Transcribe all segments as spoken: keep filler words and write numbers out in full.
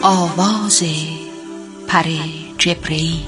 آواز پر جبریل.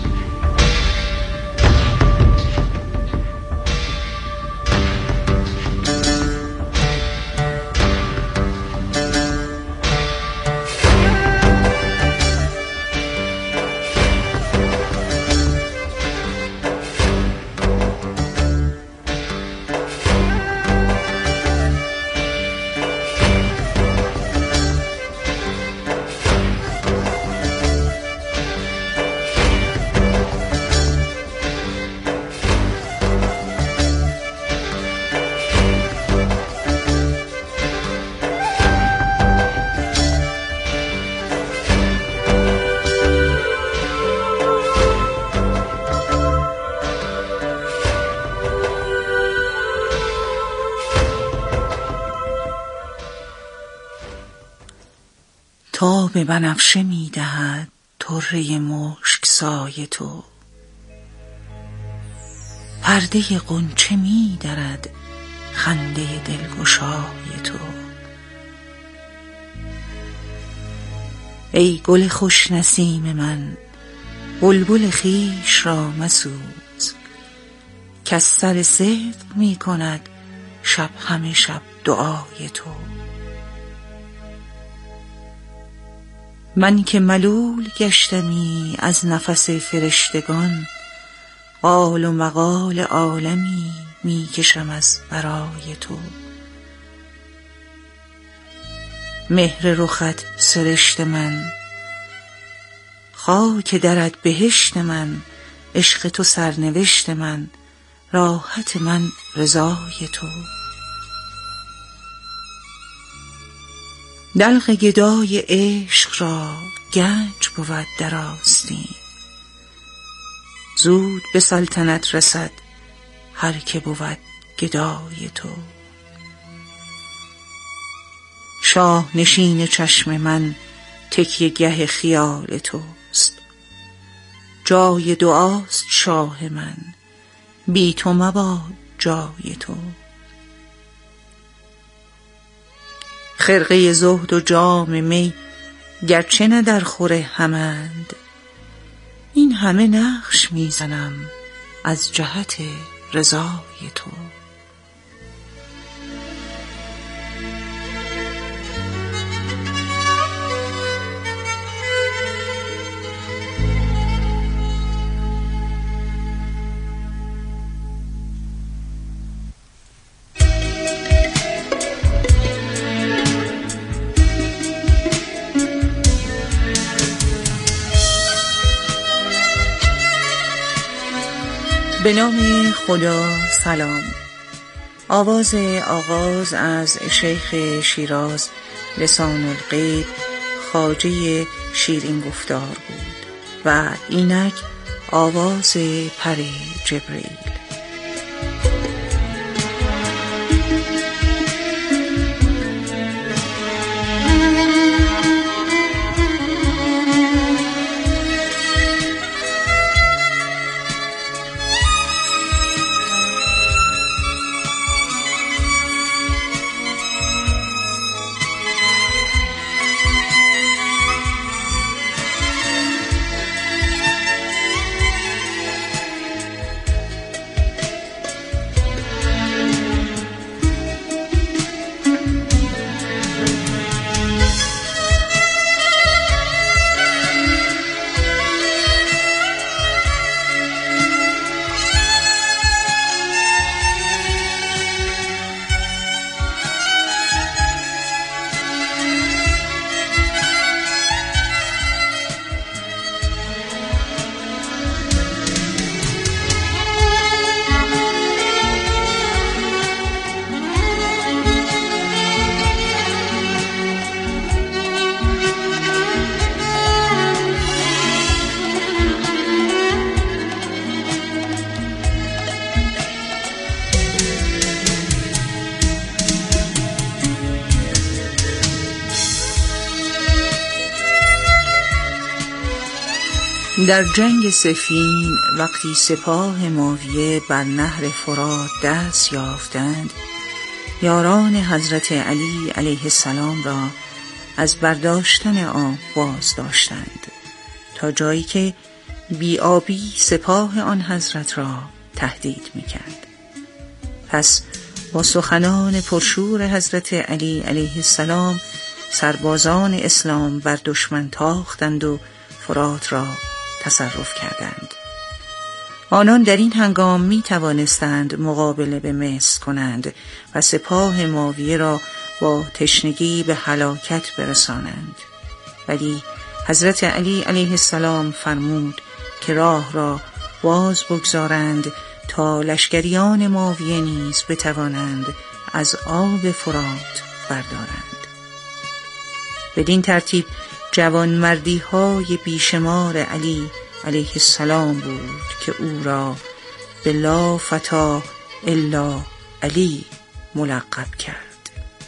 تا به بنفشه می دهد طره مشک سای تو، پرده غنچه می درد خنده دلگشای تو. ای گل خوش نسیم من، بلبل خویش را مسوز، کز سر صدق می کند شب همه شب دعای تو. من که ملول گشتمی از نفس فرشتگان، قال و مقال عالمی می کشم از برای تو. مهر رخت سرشت من، خاک درت بهشت من، عشق تو سرنوشت من، راحت من رضای تو. دلق گدای عشق را گنج بود در آستین، زود به سلطنت رسد هر که بود گدای تو. شاه نشین چشم من تکیه گه خیال توست، جای دعاست شاه من، بی تو مباد جای تو. خرقه زهد و جام می گرچه نه در خور همند، این همه نقش میزنم از جهت رضای تو. به نام خدا. سلام. آواز آغاز از شیخ شیراز لسان الغیب خواجه شیرین گفتار بود و اینک آواز پر جبریل. در جنگ صفین وقتی سپاه معاویه بر نهر فرات دست یافتند، یاران حضرت علی علیه السلام را از برداشتن آب باز داشتند تا جایی که بی‌آبی سپاه آن حضرت را تهدید می‌کرد. پس با سخنان پرشور حضرت علی علیه السلام سربازان اسلام بر دشمن تاختند و فرات را تصرف کردند. آنان در این هنگام می توانستند مقابله به مصر کنند و سپاه معاویه را با تشنگی به هلاکت برسانند، ولی حضرت علی علیه السلام فرمود که راه را باز بگذارند تا لشکریان معاویه نیز بتوانند از آب فرات بردارند. بدین ترتیب جوانمردی های بیشمار علی علیه السلام بود که او را به لا فتی الا علی ملقب کرد.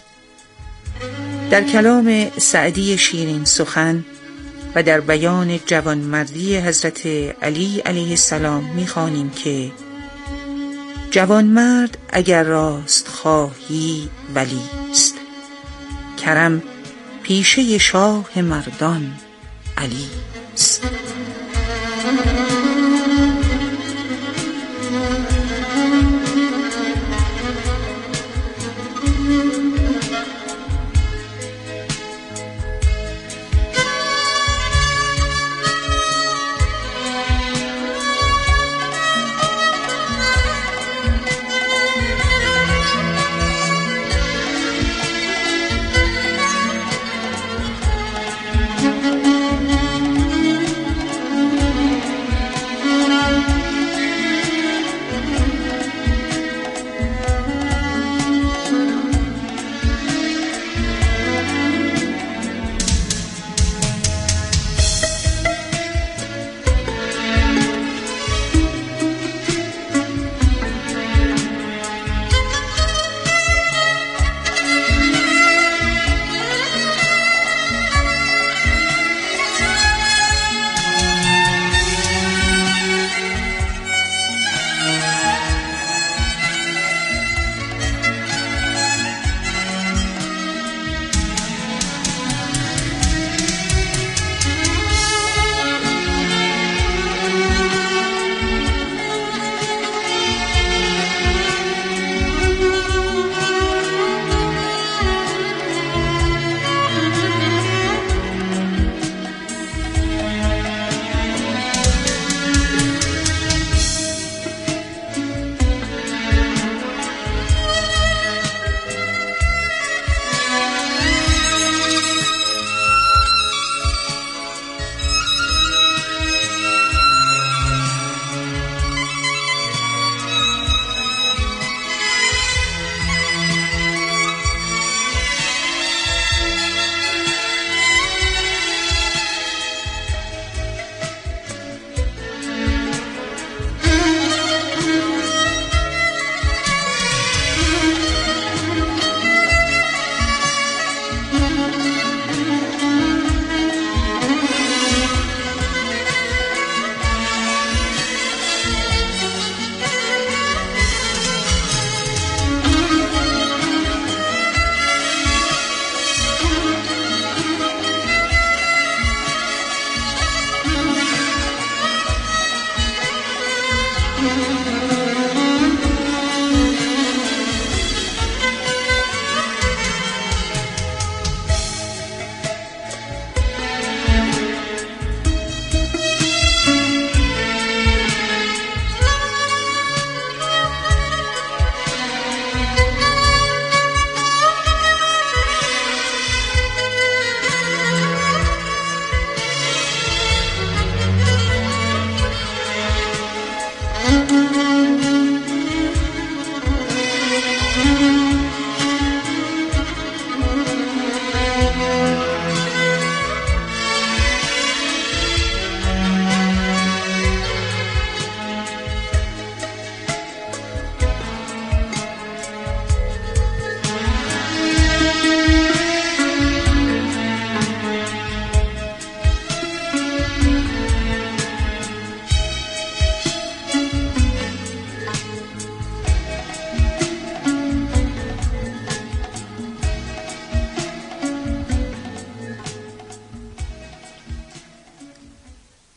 در کلام سعدی شیرین سخن و در بیان جوانمردی حضرت علی علیه السلام می‌خوانیم که جوانمرد اگر راست خواهی ولی است، کرم پیشه شاه مردان علی است.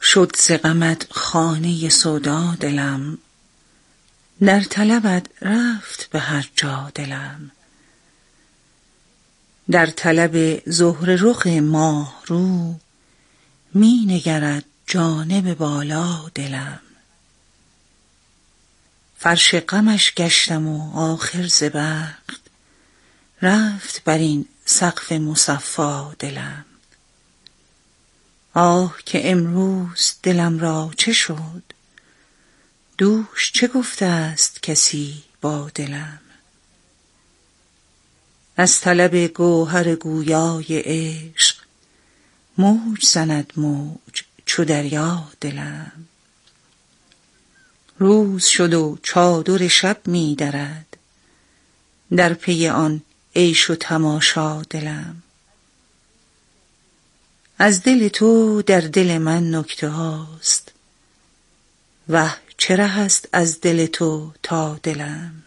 شد ز غمت خانه سودا دلم، در طلبت رفت به هر جا دلم. در طلب زهره رخ ماه رو، می نگرد جانب بالا دلم. فرش غمش گشتم و آخر ز بخت، رفت بر این سقف مصفا دلم. آه که امروز دلم را چه شد، دوش چه گفته است کسی با دلم. از طلب گوهر گویای عشق، موج زند موج چو دریا دلم. روز شد و چادر شب می درد، در پی آن عیش و تماشا دلم. از دل تو در دل من نکته هاست، وه چه ره است از دل تو تا دلم.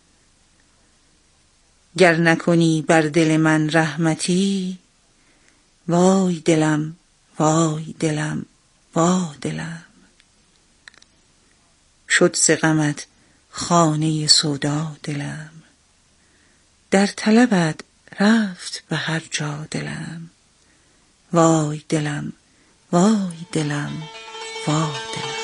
گر نکنی بر دل من رحمتی، وای دلم وای دلم وا دلم. شد ز غمت خانه سودا دلم، در طلبت رفت به هر جا دلم. وای دلم وای دلم وا دلم.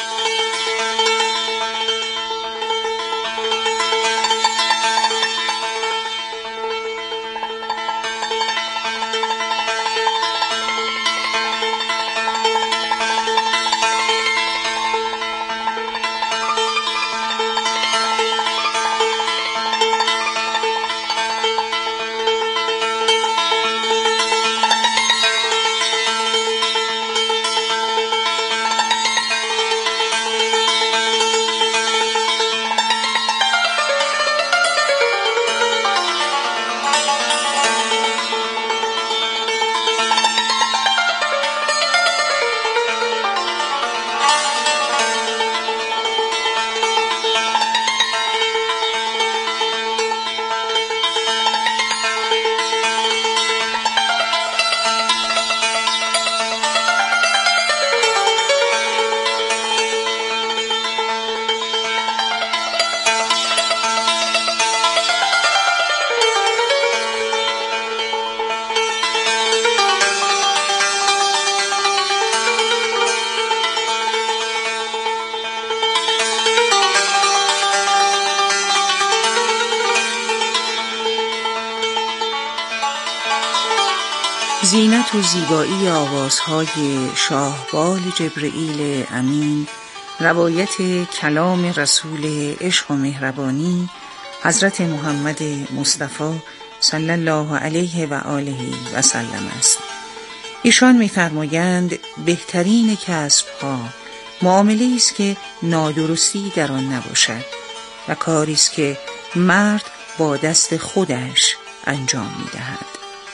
زینت و زیبایی آوازهای شاهبال جبرئیل امین، روایت کلام رسول عشق و مهربانی حضرت محمد مصطفی صلی الله علیه و آله و سلم است. ایشان می‌فرمایند بهترین کسب‌ها معامله‌ای است که نادرستی در آن نباشد و کاری است که مرد با دست خودش انجام می‌دهد.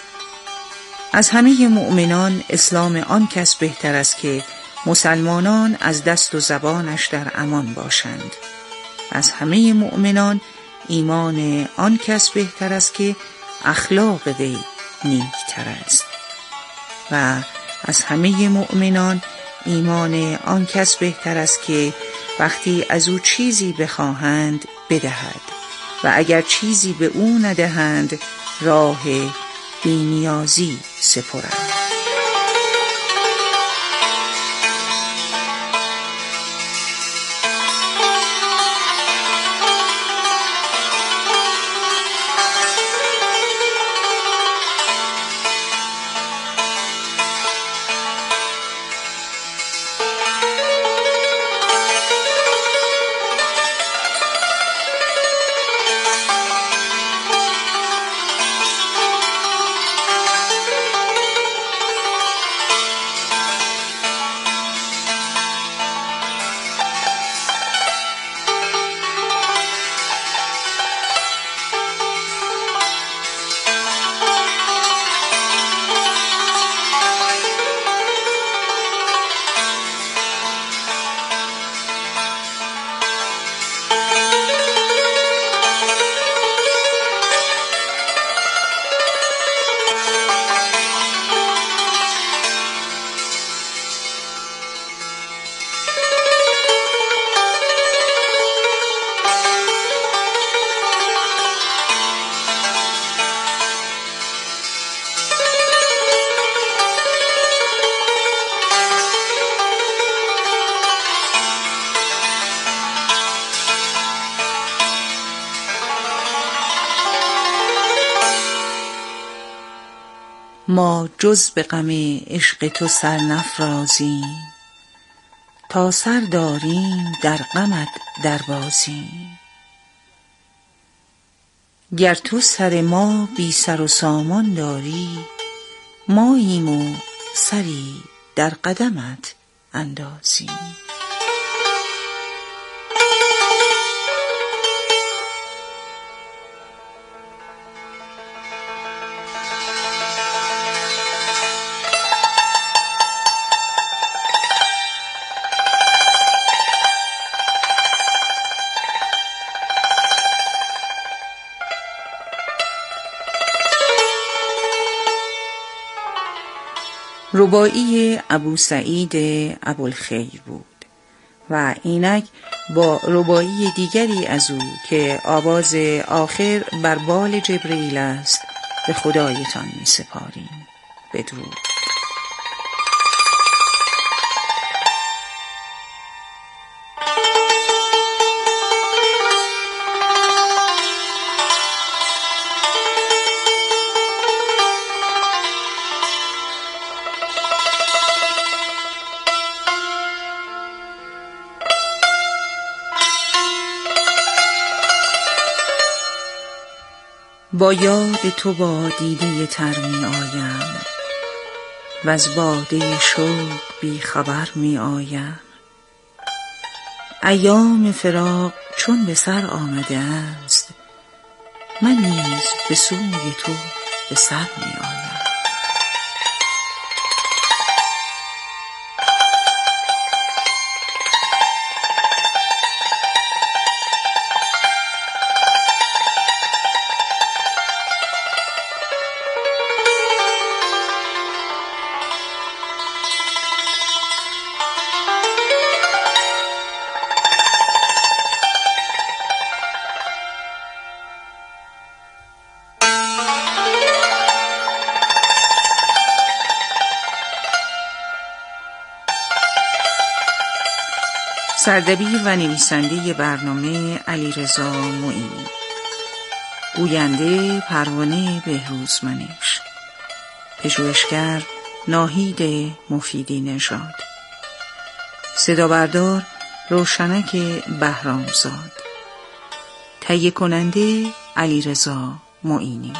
از همه مؤمنان اسلام آن کس بهتر است که مسلمانان از دست و زبانش در امان باشند. از همه مؤمنان ایمان آن کس بهتر است که اخلاق وی نیکتر است. و از همه مؤمنان ایمان آن کس بهتر است که وقتی از او چیزی بخواهند بدهد و اگر چیزی به او ندهند راه بی‌نیازی سپرد. ما جز به غم عشق تو سر نفرازیم، تا سر داریم در غمت دربازیم. گر تو سر ما بی سر و سامان داری، ماییم و سری در قدمت اندازیم. رباعی ابوسعید ابوالخیر بود و اینک با رباعی دیگری از او که آواز آخر بر بال جبریل است به خدایتان می سپاریم. بدرود. با یاد تو با دیده تر می آیم، و از باده شوق بی خبر می آیم. ایام فراق چون به سر آمده است، من نیز به سوی تو به سر می آیم. سردبیر و نویسنده برنامه علیرضا معینی، گوینده پروانه بهروزمنش، پژوهشگر ناهید مفیدی نژاد، صدا بردار روشنک بهرامزاد، تهیه کننده علیرضا معینی.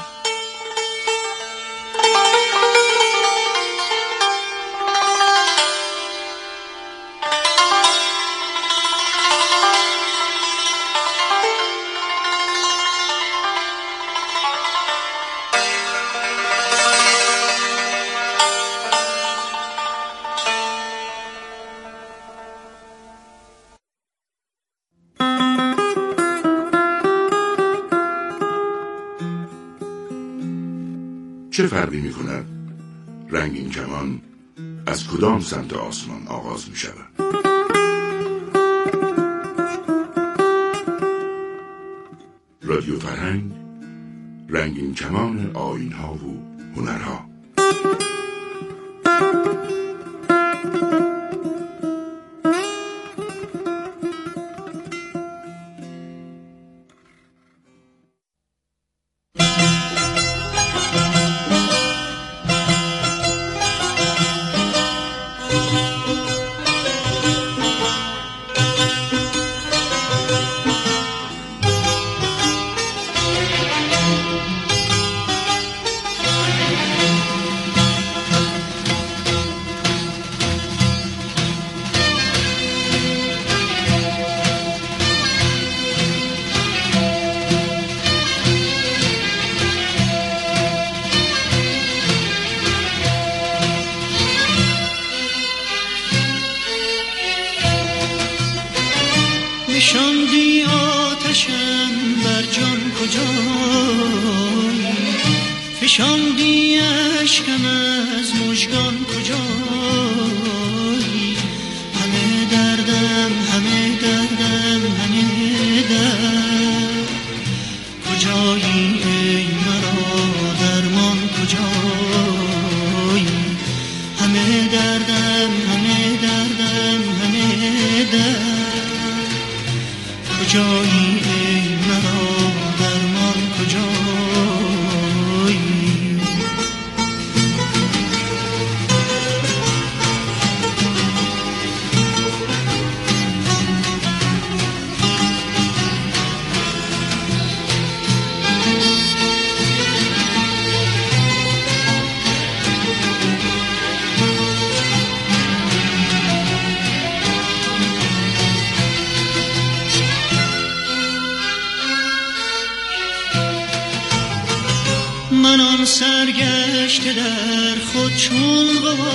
چه فرقی می کند رنگین کمان از کدام سمت آسمان آغاز می شود؟ رادیو فرهنگ، رنگین کمان آیین‌ها و هنرها. نشاندی آتشم بر جان کجایی، فشاندی اشکم از مژگان کجایی. همه دردم همه دردم همه درد کجایی، ای مرا درمان کجایی. همه دردم همه دردم همه درد کجایی، ای مرا درمان کجایی. سرگشته در خود چون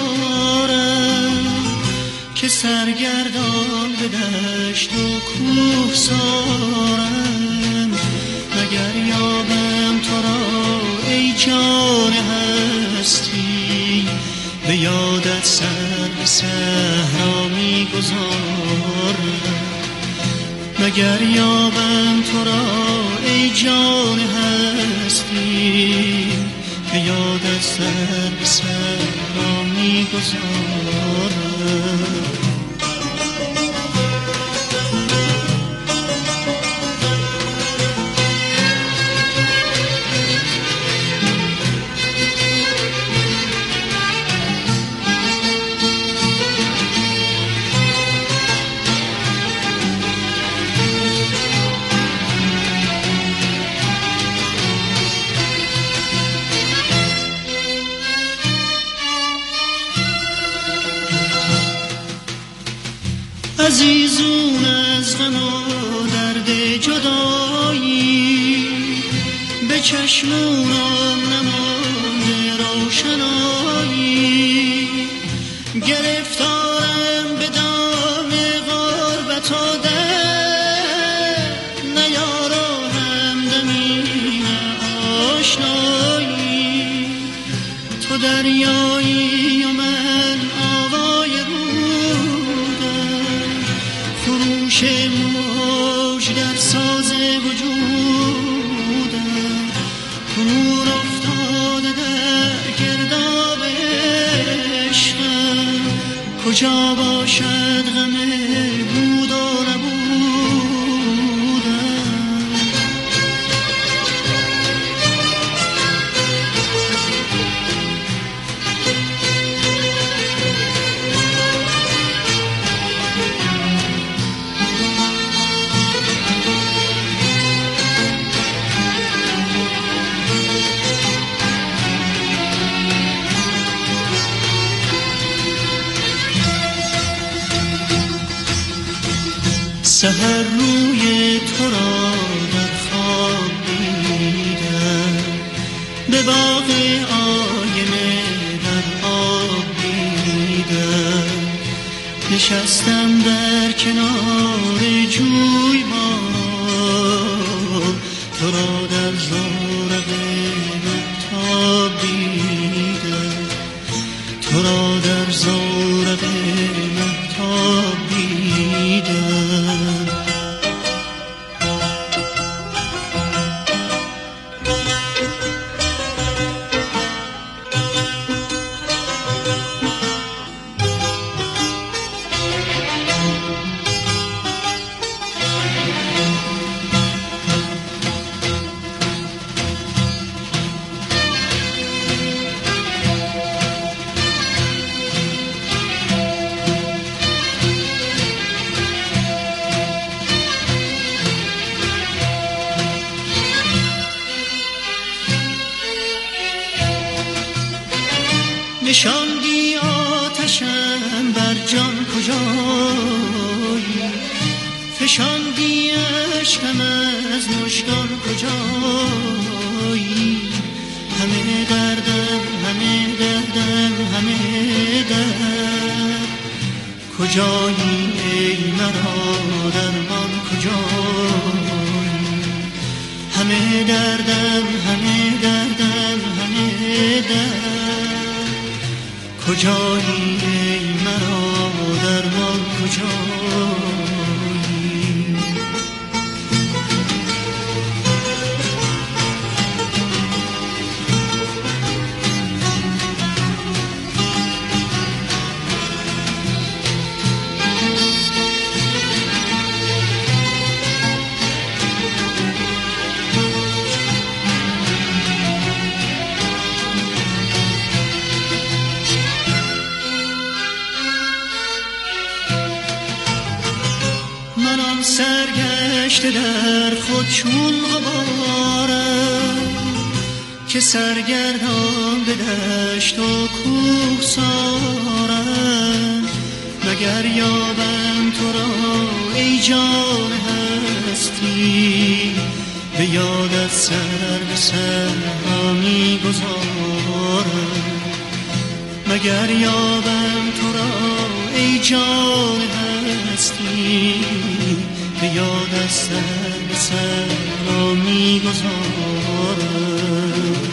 غبارم که سرگردان به دشت و کوه سارم. مگر یابم تو را ای جان هستی، به یادت سر به صحرا می گذارم. مگر یابم تو را ای جان هستی، به یادت سر به صحرا می گذارم. عزیزون از غم و درد جدایی، به چشمونم نمانده روشنایی. گرفتارم به دام غربت و درد، نیارم همدمی آشنایی. تو دریایی و من آوای خروش موج در ساز وجودم. کنون افتاده در گرداب عشقم، کجا باشد غم بود و نبودم. سحر روی تو را در خواب دیدم، به باغ آینه در آب دیدم. نشستم در کنار جوی باران، تو را در زورق مهتاب دیدم. تو را در زورق مهتاب دیدم. نشاندی آتشم بر جان کجایی، فشاندی عشقم از مژگان کجایی. همه دردم همه دردم همه درد، کجایی ای مرا درمان کجایی. همه دردم همه دردم همه درد، کجایی ای مرا درمان کجایی. سرگشته در خود چون غبارم، که سرگردان به دشت و کوه سارم. مگر یابم تو را ای جان هستی، به یادت سر به سر ها می گذارم. مگر یابم تو را ای جان هستی، به یادت سر به سر ها می گذارم.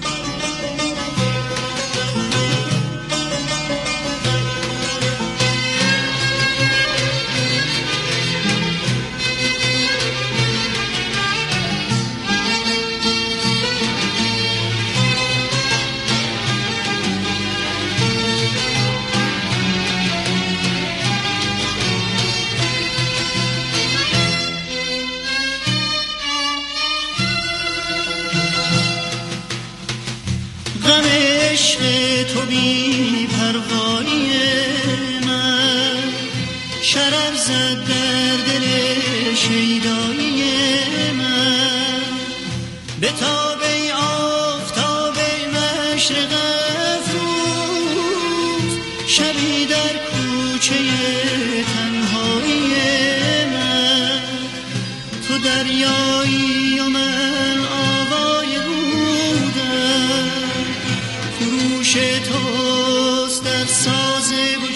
غم عشق تو بی پروایی من، شرر زد در دل شیدایی من. به تاب ای آفتاب مشرق افروز، شبی در کوچه تنهایی من. تو دریایی و من آوای بودم، خروش توست در ساز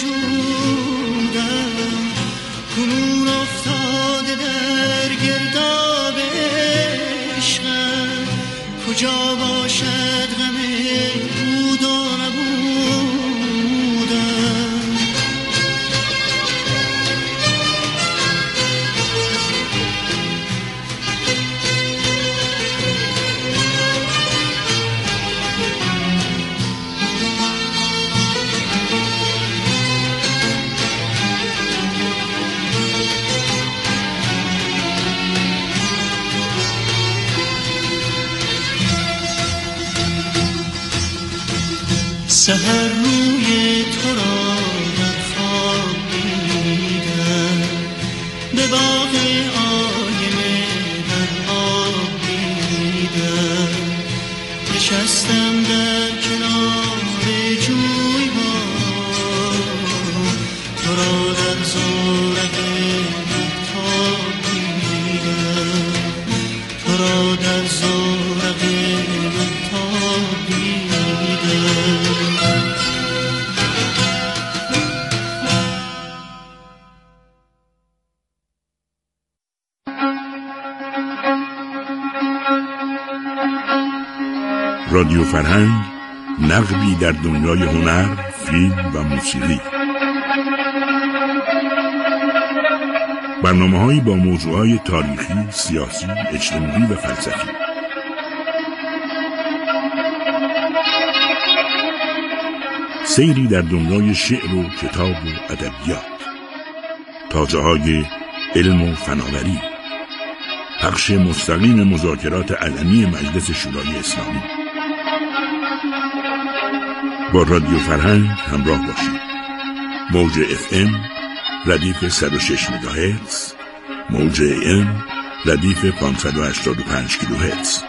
وجودم. کنون افتاده در گرداب عشقم، کجا باشد غم بود و نبودم. سحر روی تو را در خواب دیدم، به باغ آینه در آب دیدم. نشستم در کنار جویبار، تو را در زورق مهتاب دیدم، تو را در زورق مهتاب دیدم. رادیو فرهنگ، نقبی در دنیای هنر، فیلم و موسیقی. برنامه‌هایی با موضوعات تاریخی، سیاسی، اجتماعی و فلسفی. سیری در دنیای شعر و کتاب و ادبیات. تازه‌های علم و فناوری. پخش مستقیم مذاکرات علنی مجلس شورای اسلامی. با رادیو فرهنگ همراه باشید. موج اف ام ردیف صد و شش مگاهرتز، موج ام ردیف پانصد و هشتاد و پنج کیلوهرتز.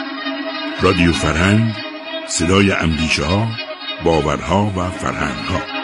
رادیو فرهنگ، صدای اندیشه ها، باورها و فرهنگ ها.